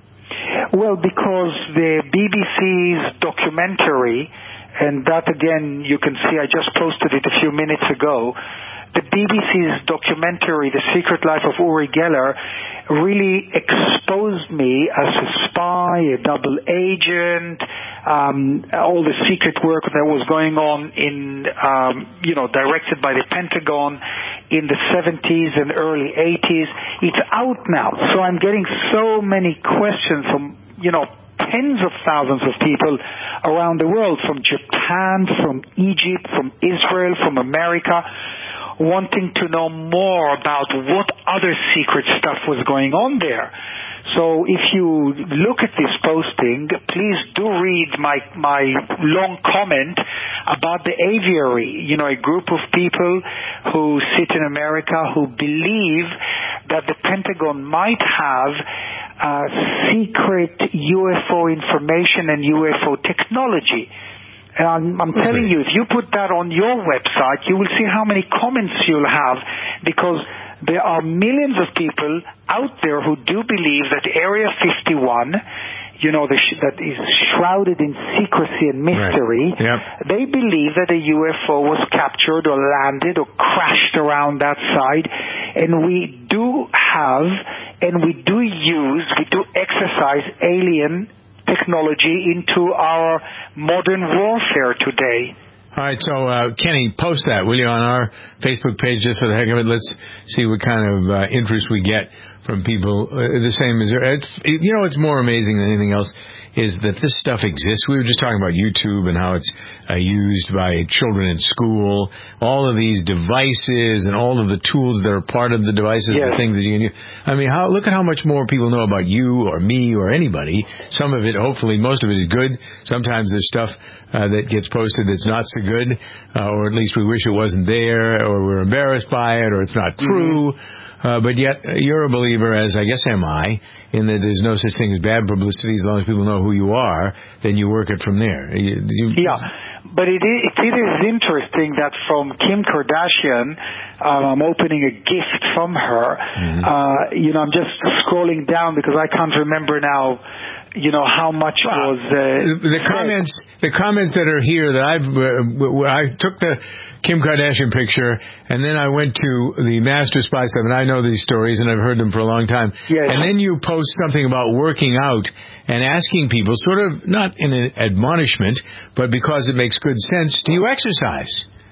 Well, because the B B C's documentary, and that again you can see, I just posted it a few minutes ago, the B B C's documentary, The Secret Life of Uri Geller, really exposed me as a spy, a double agent, um, all the secret work that was going on in, um, you know, directed by the Pentagon in the seventies and early eighties. It's out now. So I'm getting so many questions from, you know, tens of thousands of people around the world, from Japan, from Egypt, from Israel, from America, wanting to know more about what other secret stuff was going on there. So if you look at this posting, please do read my my long comment about the aviary, you know, a group of people who sit in America who believe that the Pentagon might have uh, secret U F O information and U F O technology. And I'm, I'm telling you, if you put that on your website, you will see how many comments you'll have, because there are millions of people out there who do believe that Area fifty-one, you know, the sh- that is shrouded in secrecy and mystery, right. Yep. They believe that a U F O was captured or landed or crashed around that side. And we do have, and we do use, we do exercise alien technology into our modern warfare today. All right, so uh, Kenny, post that, will you, on our Facebook page just for the heck of it? Let's see what kind of uh, interest we get from people. Uh, the same as it's, you know, what's more amazing than anything else is that this stuff exists. We were just talking about YouTube and how it's uh, used by children in school. All of these devices and all of the tools that are part of the devices, yes. the things that you can use. I mean, how, look at how much more people know about you or me or anybody. Some of it, hopefully, most of it is good. Sometimes there's stuff uh, that gets posted that's not so good, uh, or at least we wish it wasn't there, or we're embarrassed by it, or it's not true. Mm-hmm. Uh, but yet, uh, you're a believer, as I guess am I, in that there's no such thing as bad publicity. As long as people know who you are, then you work it from there. You, you, yeah, but it is, it is interesting that from Kim Kardashian, um, I'm opening a gift from her. Mm-hmm. Uh, you know, I'm just scrolling down because I can't remember now, you know, how much was... Uh, the, the comments the comments that are here that I've... Uh, I took the Kim Kardashian picture, and then I went to the Master Spy stuff, and I know these stories, and I've heard them for a long time. Yes. And then you post something about working out and asking people, sort of not in an admonishment, but because it makes good sense, do you exercise?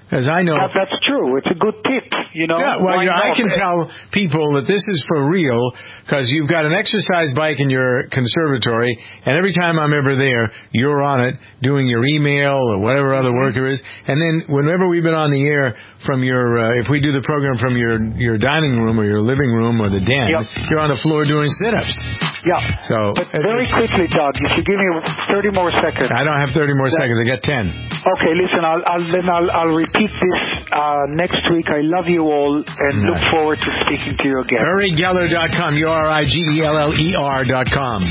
Because I know that, that's true. It's a good tip, you know. Yeah, well, Why yeah, I not? can tell people that this is for real because you've got an exercise bike in your conservatory, and every time I'm ever there, you're on it doing your email or whatever other work there is. And then whenever we've been on the air from your, uh, if we do the program from your your dining room or your living room or the den, yep. you're on the floor doing sit-ups. Yeah. So but very quickly, Doug, if you give me thirty more seconds. I don't have thirty more that, seconds. I got ten. Okay, listen. I'll, I'll then I'll, I'll repeat this uh, next week. I love you all and nice. Look forward to speaking to you again. Uri Geller dot com. U R I G E L L E R dot com.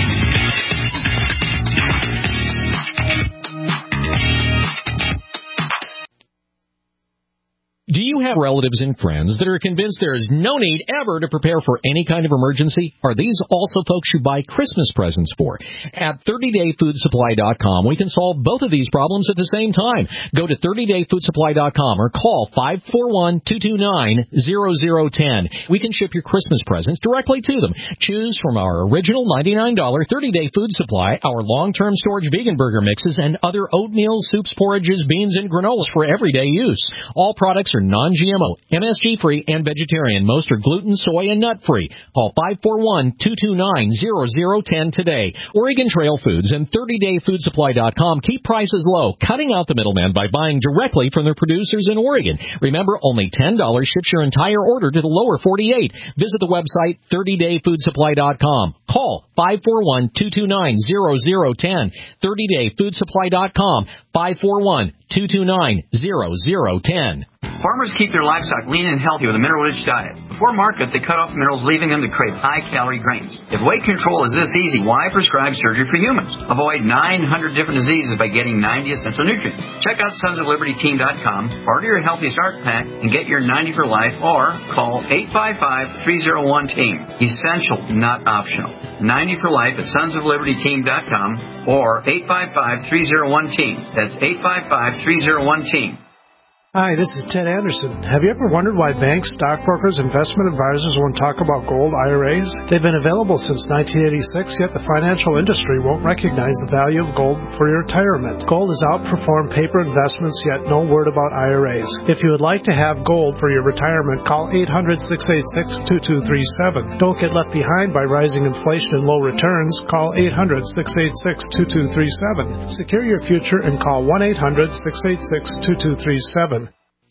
Do you have relatives and friends that are convinced there is no need ever to prepare for any kind of emergency? Are these also folks you buy Christmas presents for? At thirty day food supply dot com, we can solve both of these problems at the same time. Go to thirty day food supply dot com or call five four one, two two nine, zero zero one zero. We can ship your Christmas presents directly to them. Choose from our original ninety-nine dollars thirty day food supply, our long-term storage vegan burger mixes, and other oatmeal, soups, porridges, beans, and granolas for everyday use. All products are non-G M O, M S G-free, and vegetarian. Most are gluten, soy, and nut-free. Call five four one, two two nine, zero zero one zero today. Oregon Trail Foods and thirty day food supply dot com keep prices low, cutting out the middleman by buying directly from their producers in Oregon. Remember, only ten dollars ships your entire order to the lower forty-eight. Visit the website thirty day food supply dot com. Call five four one, two two nine, zero zero one zero. thirty day food supply dot com. five four one, two two nine, zero zero one zero. Farmers keep their livestock lean and healthy with a mineral-rich diet. Before market, they cut off minerals, leaving them to crave high-calorie grains. If weight control is this easy, why prescribe surgery for humans? Avoid nine hundred different diseases by getting ninety essential nutrients. Check out sons of liberty team dot com, order your Healthy Start Pack, and get your ninety for life, or call eight five five, three zero one, team. Essential, not optional. ninety for life at sons of liberty team dot com or eight five five, three zero one, team. That's eight five five, three zero one, team. Hi, this is Ted Anderson. Have you ever wondered why banks, stockbrokers, investment advisors won't talk about gold I R As? They've been available since nineteen eighty-six, yet the financial industry won't recognize the value of gold for your retirement. Gold has outperformed paper investments, yet no word about I R As. If you would like to have gold for your retirement, call eight hundred, six eight six, two two three seven. Don't get left behind by rising inflation and low returns. Call eight hundred, six eight six, two two three seven. Secure your future and call one eight hundred, six eight six, two two three seven.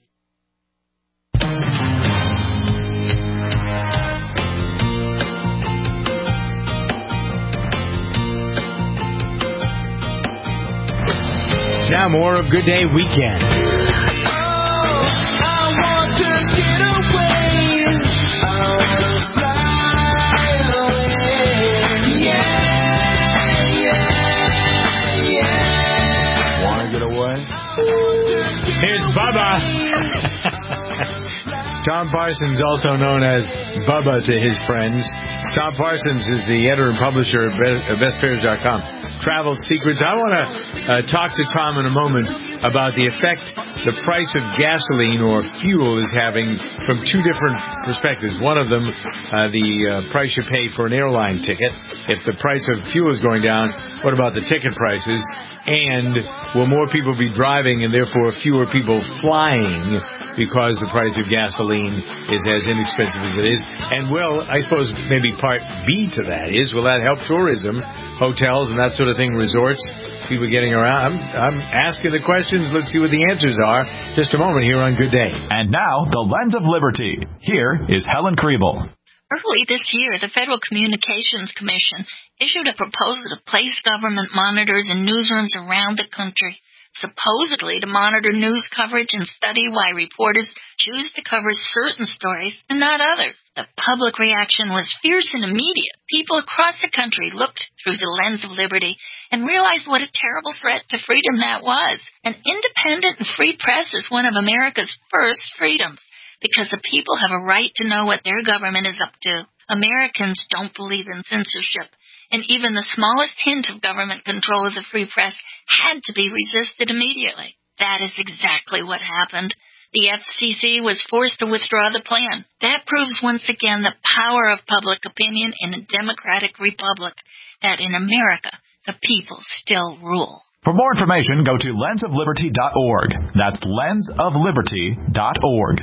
Now more of Good Day Weekend. Oh, I want to get away. I want to fly away. Yeah, yeah, yeah. Want to get away? Here's Bubba. Tom Parsons, also known as Bubba to his friends. Tom Parsons is the editor and publisher of best pairs dot com. Travel Secrets. I want to uh, talk to Tom in a moment about the effect the price of gasoline or fuel is having from two different perspectives. One of them, uh, the uh, price you pay for an airline ticket. If the price of fuel is going down, what about the ticket prices? And will more people be driving and therefore fewer people flying because the price of gasoline is as inexpensive as it is? And will, I suppose maybe part B to that is, will that help tourism, hotels and that sort of thing, resorts, people getting around? I'm, I'm asking the questions. Let's see what the answers are. Just a moment here on Good Day. And now, the Lens of Liberty. Here is Helen Kriebel. Early this year, the Federal Communications Commission issued a proposal to place government monitors in newsrooms around the country, supposedly to monitor news coverage and study why reporters choose to cover certain stories and not others. The public reaction was fierce and immediate. People across the country looked through the lens of liberty and realized what a terrible threat to freedom that was. An independent and free press is one of America's first freedoms, because the people have a right to know what their government is up to. Americans don't believe in censorship, and even the smallest hint of government control of the free press had to be resisted immediately. That is exactly what happened. The F C C was forced to withdraw the plan. That proves once again the power of public opinion in a democratic republic, that in America, the people still rule. For more information, go to lens of liberty dot org. That's lens of liberty dot org.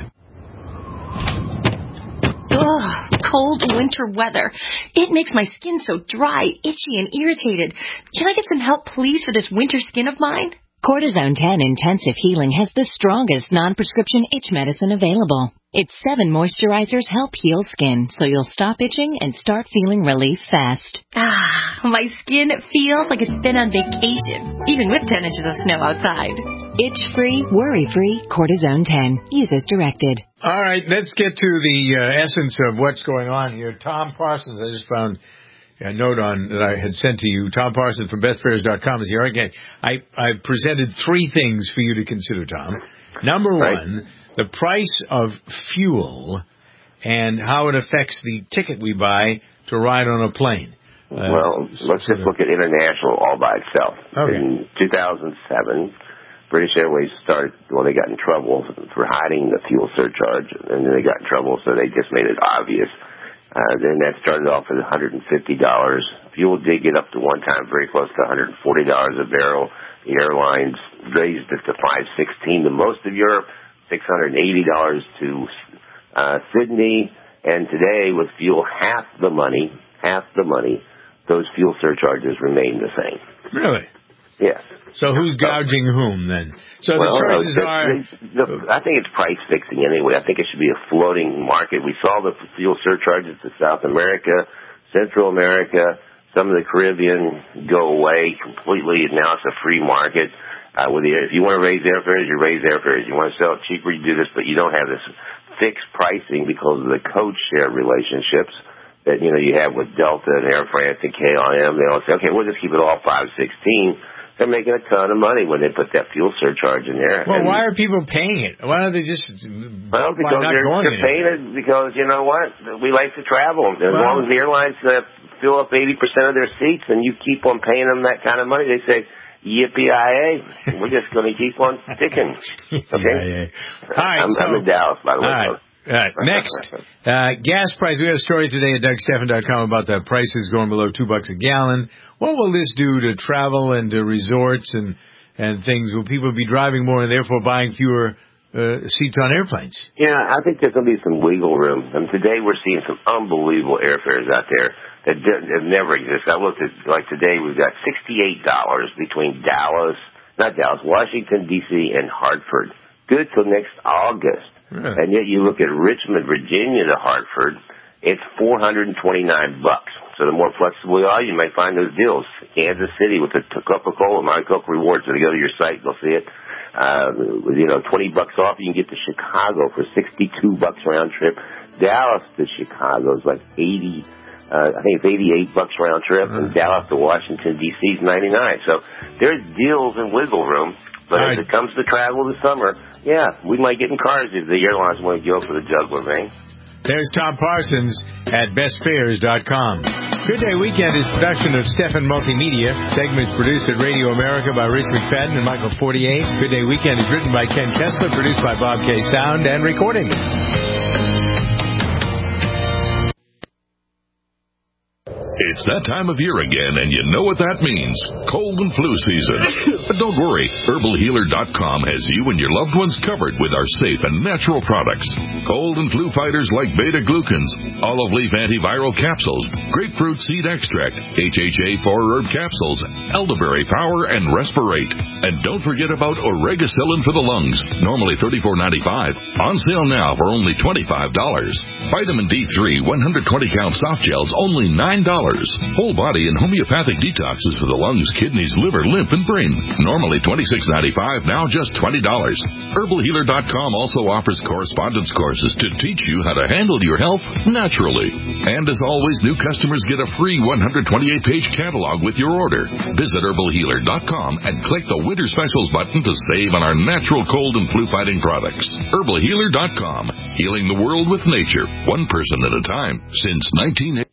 Ugh, cold winter weather. It makes my skin so dry, itchy, and irritated. Can I get some help, please, for this winter skin of mine? Cortisone ten Intensive Healing has the strongest non-prescription itch medicine available. Its seven moisturizers help heal skin, so you'll stop itching and start feeling relief fast. Ah, my skin feels like it's been on vacation, even with ten inches of snow outside. Itch-free, worry-free, Cortisone ten. Use as directed. All right, let's get to the uh, essence of what's going on here. Tom Parsons, I just found a note on that I had sent to you. Tom Parsons from best fares dot com is here. Again, I, I presented three things for you to consider, Tom. Number right. one, the price of fuel and how it affects the ticket we buy to ride on a plane. Uh, well, let's just look at international all by itself. Okay. In two thousand seven, British Airways started, well, they got in trouble for hiding the fuel surcharge, and then they got in trouble, so they just made it obvious. Uh, then that started off at one hundred fifty dollars. Fuel did get up to one time very close to one hundred forty dollars a barrel. The airlines raised it to five sixteen to most of Europe, six hundred eighty dollars to uh, Sydney. And today, with fuel half the money, half the money, those fuel surcharges remain the same. Really? Yes. So who's gouging whom then? So well, the choices no, are... The, I think it's price fixing anyway. I think it should be a floating market. We saw the fuel surcharges to South America, Central America, some of the Caribbean go away completely, and now it's a free market. Uh, with the, if you want to raise airfares, you raise airfares. You want to sell it cheaper, you do this, but you don't have this fixed pricing because of the code share relationships that, you know, you have with Delta and Air France and K L M. They all say, okay, we'll just keep it all five sixteen. They're making a ton of money when they put that fuel surcharge in there. Well, and, why are people paying it? Why don't they just... Well, because not they're, going they're paying it because, you know what, we like to travel. As well, long as the airlines uh, fill up eighty percent of their seats and you keep on paying them that kind of money, they say, yippee-yi-yay, we're just going to keep on sticking. Okay? All right, I'm, so, I'm in Dallas, by the way. All right. All right. Next, uh, gas price. We got a story today at Doug Stephan dot com about the prices going below two bucks a gallon. What will this do to travel and to resorts and, and things? Will people be driving more and therefore buying fewer uh, seats on airplanes? Yeah, I think there's going to be some wiggle room. And today we're seeing some unbelievable airfares out there that have never existed. I looked at, like today, we've got sixty-eight dollars between Dallas, not Dallas, Washington, D C, and Hartford. Good till next August. Really? And yet you look at Richmond, Virginia to Hartford, it's four hundred twenty-nine bucks. So the more flexible you are, you might find those deals. Kansas City with the Coca-Cola, My Coke rewards, so they go to your site, they'll see it. Uh, you know, twenty bucks off, you can get to Chicago for sixty-two bucks round trip. Dallas to Chicago is like eighty, uh, I think it's eighty-eight bucks round trip, mm-hmm. and Dallas to Washington, D C is ninety-nine. So there's deals and wiggle room. But All as right. it comes to travel this summer, yeah, we might get in cars if the airlines want to go for the juggler thing. There's Tom Parsons at best fares dot com. Good Day Weekend is production of Stephan Multimedia. Segments produced at Radio America by Rich McFadden and Michael Fortier. Good Day Weekend is written by Ken Kessler, produced by Bob K. Sound, and recording. It's that time of year again, and you know what that means. Cold and flu season. But don't worry. Herbal Healer dot com has you and your loved ones covered with our safe and natural products. Cold and flu fighters like beta-glucans, olive leaf antiviral capsules, grapefruit seed extract, H H A four herb capsules, elderberry power, and Respirate. And don't forget about Oregacillin for the lungs, normally thirty-four ninety-five. On sale now for only twenty-five dollars. Vitamin D three one hundred twenty count soft gels, only nine dollars. Whole body and homeopathic detoxes for the lungs, kidneys, liver, lymph, and brain. Normally twenty-six ninety-five, now just twenty dollars. Herbal Healer dot com also offers correspondence courses to teach you how to handle your health naturally. And as always, new customers get a free one hundred twenty-eight page catalog with your order. Visit Herbal Healer dot com and click the Winter Specials button to save on our natural cold and flu fighting products. Herbal Healer dot com, healing the world with nature, one person at a time, since nineteen eighty.